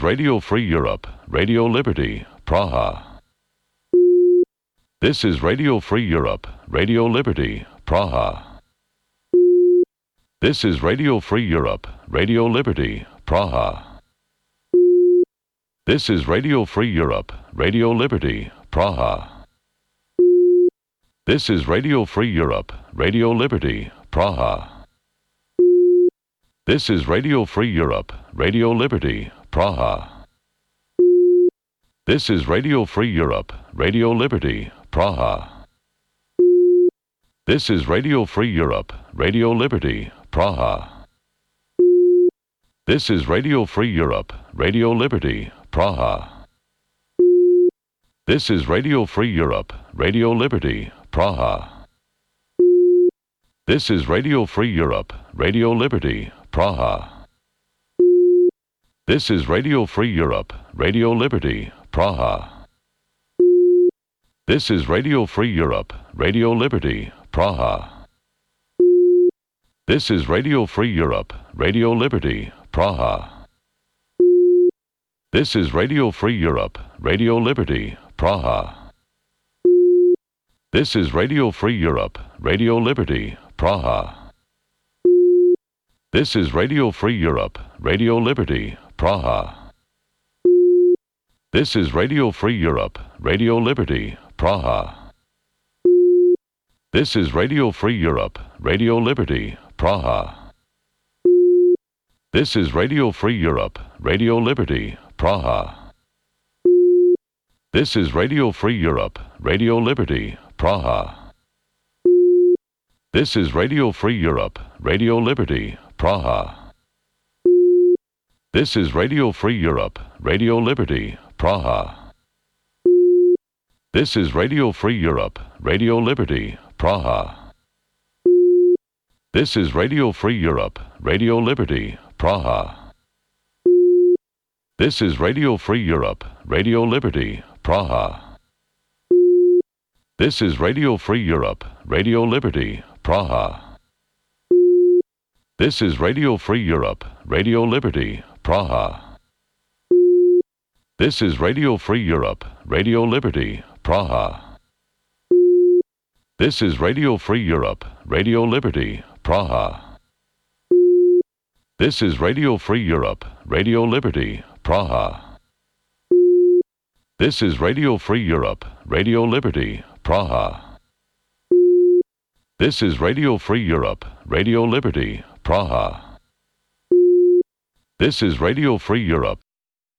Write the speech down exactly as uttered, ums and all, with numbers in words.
Radio Free Europe, Radio Liberty, Praha. This is Radio Free Europe, Radio Liberty, Praha. This is Radio Free Europe, Radio Liberty, Praha. This is Radio Free Europe, Radio Liberty, Praha. This is Radio Free Europe, Radio Liberty, Praha. This is Radio Free Europe, Radio Liberty, Praha. This is Radio Free Europe, Radio Liberty, Praha. This is Radio Free Europe, Radio Liberty, Praha. This is Radio Free Europe, Radio Liberty, Praha. This is Radio Free Europe, Radio Liberty, Praha. This is Radio Free Europe, Radio Liberty, Praha. This is Radio Free Europe, Radio Liberty, Praha. This is Radio Free Europe, Radio Liberty, Praha. This is Radio Free Europe, Radio Liberty, Praha. This is Radio Free Europe, Radio Liberty, Praha. This is Radio Free Europe, Radio Liberty, Praha. This is Radio Free Europe, Radio Liberty, Praha. This is Radio Free Europe, Radio Liberty, Praha. This is Radio Free Europe, Radio Liberty, Praha. This is Radio Free Europe, Radio Liberty, Praha. This is Radio Free Europe, Radio Liberty, Praha. This is Radio Free Europe, Radio Liberty, Praha. This is Radio Free Europe, Radio Liberty, Praha. This is Radio Free Europe, Radio Liberty, Praha. This is Radio Free Europe, Radio Liberty, Praha. This is Radio Free Europe, Radio Liberty, Praha. This is Radio Free Europe, Radio Liberty, Praha. This is Radio Free Europe, Radio Liberty, Praha. This is Radio Free Europe, Radio Liberty, Praha. This is Radio Free Europe, Radio Liberty, Praha. This is Radio Free Europe, Radio Liberty, Praha. This is Radio Free Europe, Radio Liberty, Praha. This is Radio Free Europe, Radio Liberty, Praha. This is Radio Free Europe,